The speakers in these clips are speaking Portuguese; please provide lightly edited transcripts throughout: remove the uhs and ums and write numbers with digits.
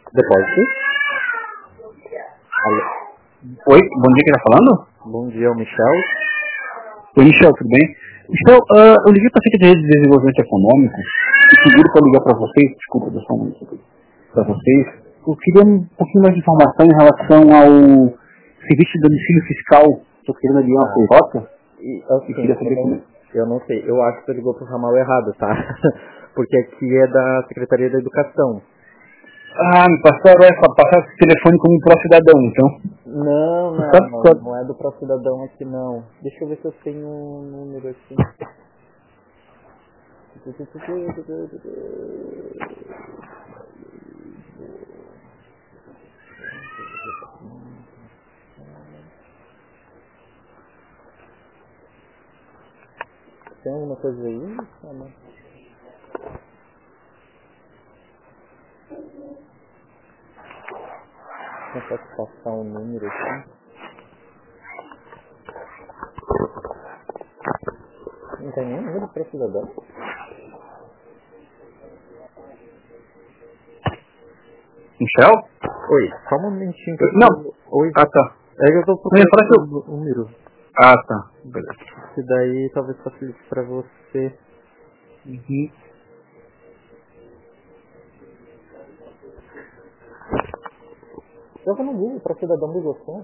Depósito. Alô. Oi, bom dia, quem tá falando? Bom dia, é o Michel. Oi, Michel, tudo bem? Michel, eu liguei para a Secretaria de Desenvolvimento Econômico e pediram para ligar para vocês, desculpa, deixa eu falar para vocês. Eu queria um pouquinho mais de informação em relação ao serviço de domicílio fiscal. Estou querendo ligar uma rota E queria saber como... eu não sei, eu acho que você ligou pro ramal errado, tá? Porque aqui é da Secretaria da Educação. Me passaram esse telefone como pró-cidadão, então. Não é do pró-cidadão aqui não. Deixa eu ver se eu tenho um número aqui. Tem alguma coisa aí? Não. Eu posso passar um número aqui? Não tem nenhum número para cidadão? Michel? Oi, só um momentinho que Não. Oi. Ah, tá. É que eu tô procurando o número. Ah, tá. Beleza. Esse daí talvez facilite pra você. Uhum. Joga no Google para cidadão do Goston.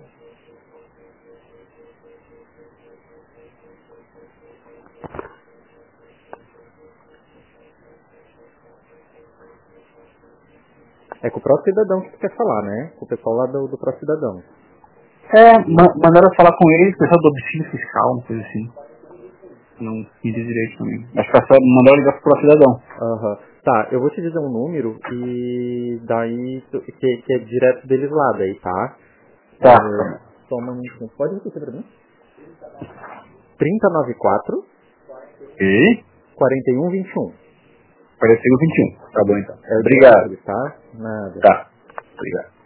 É com o próprio cidadão que você quer falar, né? Com o pessoal lá do próprio cidadão. Mandaram falar com eles, pessoal do domicílio fiscal, uma coisa assim. Não entendi direito também. Acho que só mandaram ligar pro cidadão. Aham. Tá, eu vou te dizer um número e daí que é direto deles lá daí, tá? Tá. Só um momentinho. Pode repetir pra mim? 3094 E? 4121. Pareceu o 21. Tá bom então. É o Obrigado. direto deles, tá? Nada. Tá. Obrigado.